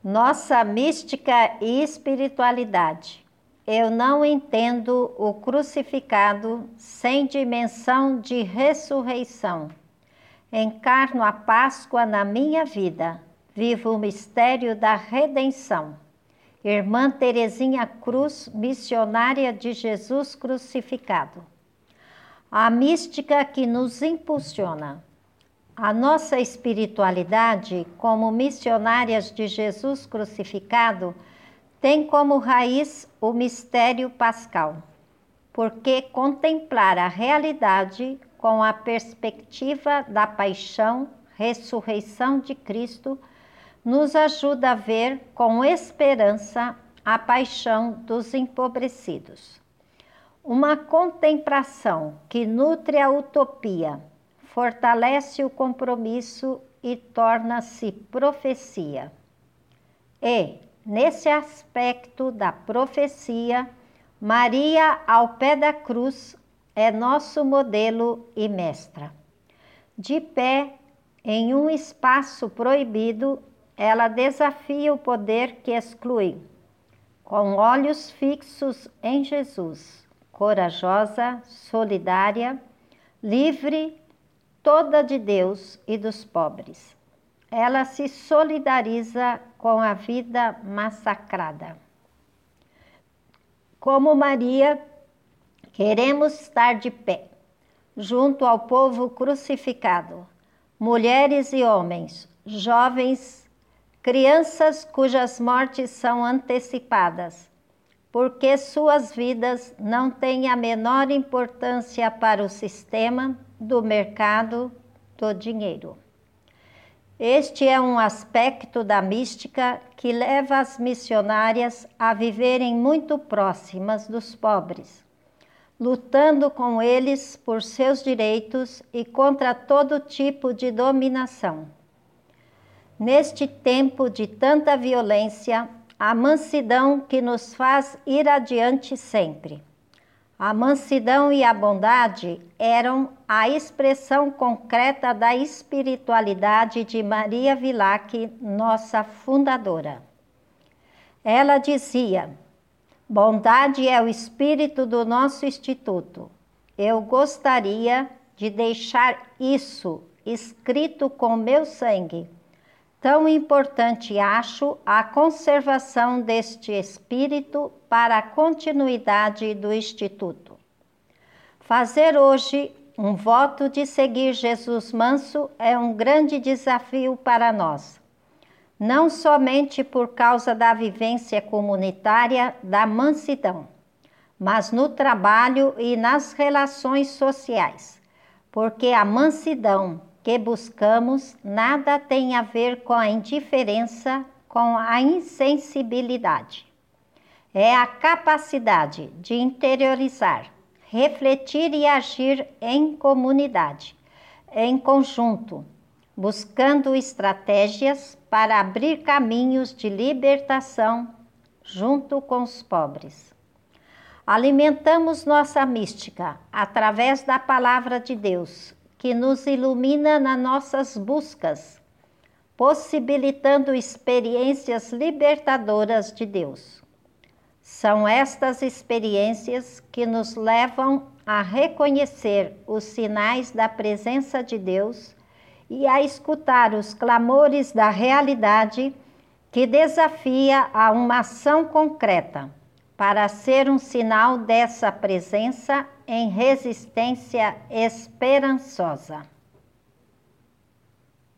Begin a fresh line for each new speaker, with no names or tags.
Nossa mística e espiritualidade. Eu não entendo o crucificado sem dimensão de ressurreição. Encarno a Páscoa na minha vida. Vivo o mistério da redenção. Irmã Terezinha Cruz, missionária de Jesus crucificado. A mística que nos impulsiona. A nossa espiritualidade, como missionárias de Jesus crucificado, tem como raiz o mistério pascal, porque contemplar a realidade com a perspectiva da paixão, ressurreição de Cristo, nos ajuda a ver com esperança a paixão dos empobrecidos. Uma contemplação que nutre a utopia, fortalece o compromisso e torna-se profecia. E, nesse aspecto da profecia, Maria, ao pé da cruz, é nosso modelo e mestra. De pé, em um espaço proibido, ela desafia o poder que exclui. Com olhos fixos em Jesus, corajosa, solidária, livre, toda de Deus e dos pobres. Ela se solidariza com a vida massacrada. Como Maria, queremos estar de pé, junto ao povo crucificado, mulheres e homens, jovens, crianças cujas mortes são antecipadas, porque suas vidas não têm a menor importância para o sistema do mercado do dinheiro. Este é um aspecto da mística que leva as missionárias a viverem muito próximas dos pobres, lutando com eles por seus direitos e contra todo tipo de dominação. Neste tempo de tanta violência, a mansidão que nos faz ir adiante sempre. A mansidão e a bondade eram a expressão concreta da espiritualidade de Maria Vilac, nossa fundadora. Ela dizia: bondade é o espírito do nosso instituto. Eu gostaria de deixar isso escrito com meu sangue. Tão importante acho a conservação deste espírito para a continuidade do Instituto. Fazer hoje um voto de seguir Jesus manso é um grande desafio para nós, não somente por causa da vivência comunitária da mansidão, mas no trabalho e nas relações sociais, porque a mansidão que buscamos nada tem a ver com a indiferença, com a insensibilidade. É a capacidade de interiorizar, refletir e agir em comunidade, em conjunto, buscando estratégias para abrir caminhos de libertação junto com os pobres. Alimentamos nossa mística através da palavra de Deus, que nos ilumina nas nossas buscas, possibilitando experiências libertadoras de Deus. São estas experiências que nos levam a reconhecer os sinais da presença de Deus e a escutar os clamores da realidade que desafia a uma ação concreta para ser um sinal dessa presença em resistência esperançosa.